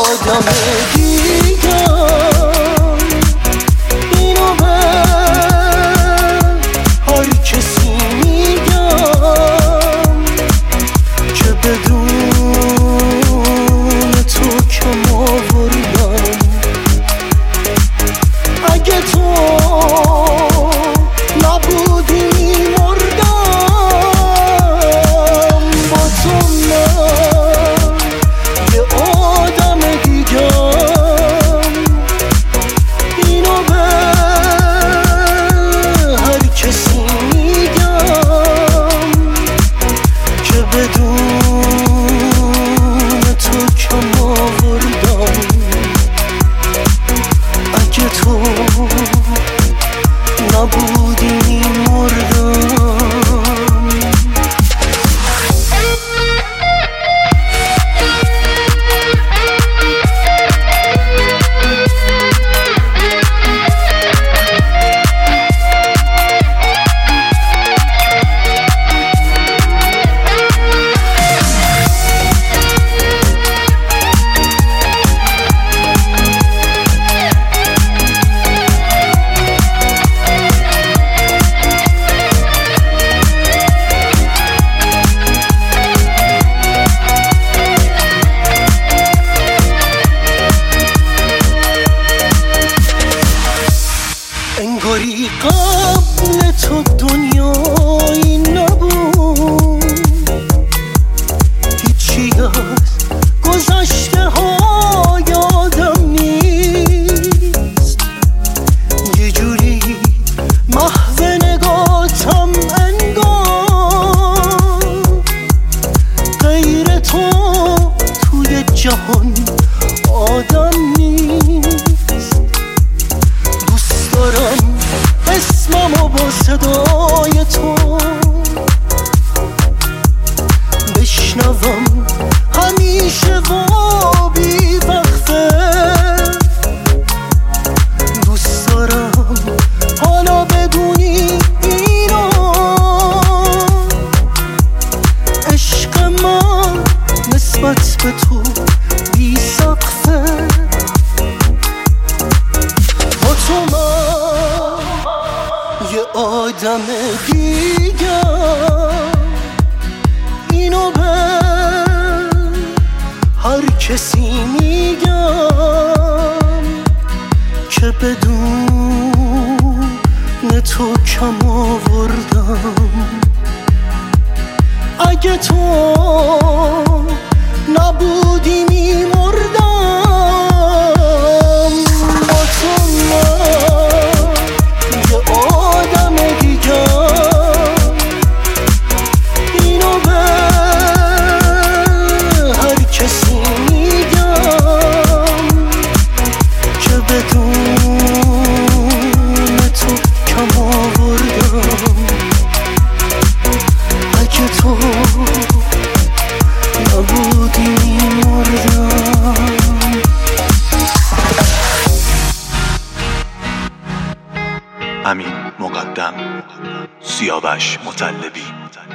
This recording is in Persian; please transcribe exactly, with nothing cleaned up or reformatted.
آدم دیگر اینو به هر کسی میگم که بدون تو کم آوردم. اگه تو نبودی میمردم، با تو من یه آدم دیگم. اینو به هر کسی میگم که بدون تو کم آوردم. اگه تو نبودی میمردم. انگاری قبل تو دنیایی نبود، هیچی از گذشته ها یادم نیست. یه جوری محو نگاتم انگار غیر تو توی جهان آدم نیست. دارم اسممو با صدای تو بشنوم همیشه و بی وقفه. دوست دارم حالا بدونی اینو، عشق من نسبت به تو بی سقفه. با تو من یه آدم دیگر اینو به هر کسی میگم که بدون تو کم آوردم. اگه تو نبودی میمردم. با تو من یه آدم دیگر اینو به هر کسی میگم که بدون تو کم آوردم. اگه تو نبودی میمردم. امین مقدم، سیاوش مطلبی.